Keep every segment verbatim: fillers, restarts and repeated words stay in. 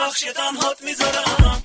ببخش که تنهات میذارم.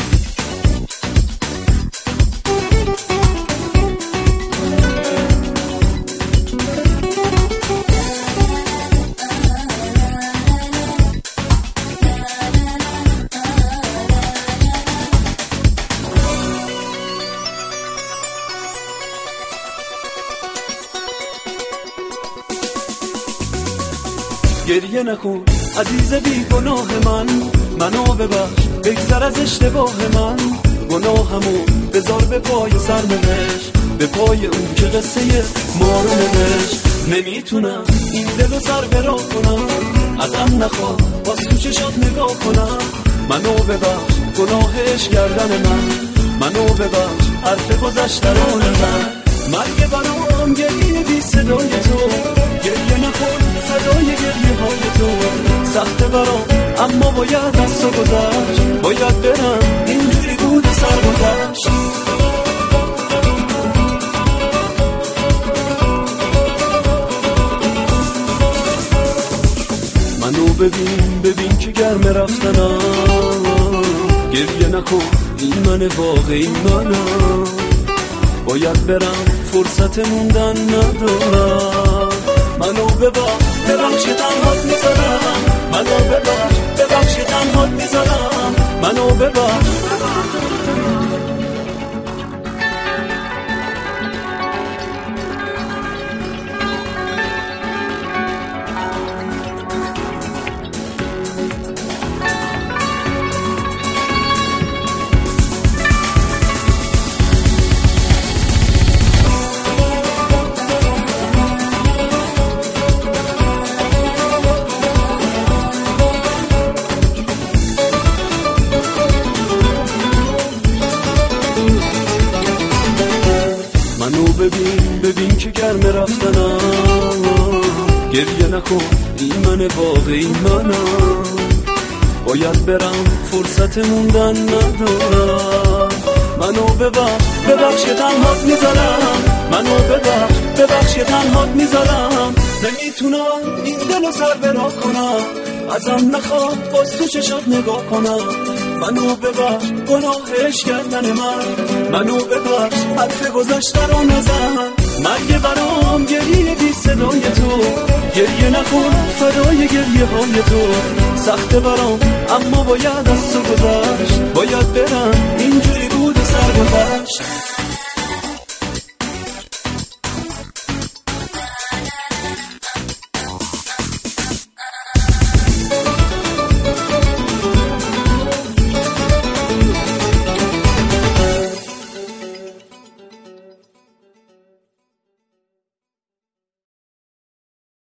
گریه نکن عزیز بی گناه من، منو ببخش بگذر از اشتباه من. گناهمو بذار به پای سرنوشت، به پای اون که قصه ما رو نوشت. نمیتونم این دل و سر برا کنم، ازم نخواه باز تو چشات نگاه کنم. منو ببخش گناهش گردن من، منو ببخش حرف گذشته رو نزن. مرگ برام گریه بی صدای تو، گریه نکن صدای گریه های تو. سخت برام اما باید از تو گذشت، باید برم اینجوری بود سر گذشت. منو ببین ببین که گرم رفتنم، گریه نکن این من واقعی منم. باید برم فرصت موندن ندارم. منو ببخش ببخش که تنهات میذارم، منو ببخش ببخش که تنهات میذارم، منو ببخش. منو ببین ببین که گرم رفتنم، گریه نکن این من واقعی منم. باید برم فرصت موندن ندارم. منو ببخش ببخش که تنهات میذارم، منو ببخش ببخش که تنهات میذارم. نمیتونم این دل و سر برا کنم، ازم نخواه باز تو چشات نگاه کنم. منو ببخش گناهش کردن من، منو ببخش حرف گذشته رو نزن. مرگ برام گریه بی صدای تو، گریه نکن فدای گریه های تو. سخت برام اما باید از تو گذشت، باید برم اینجوری بود سر گذشت.